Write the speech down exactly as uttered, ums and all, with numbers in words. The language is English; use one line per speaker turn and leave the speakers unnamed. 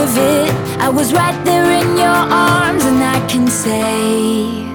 of it. I was right there in your arms, and I can say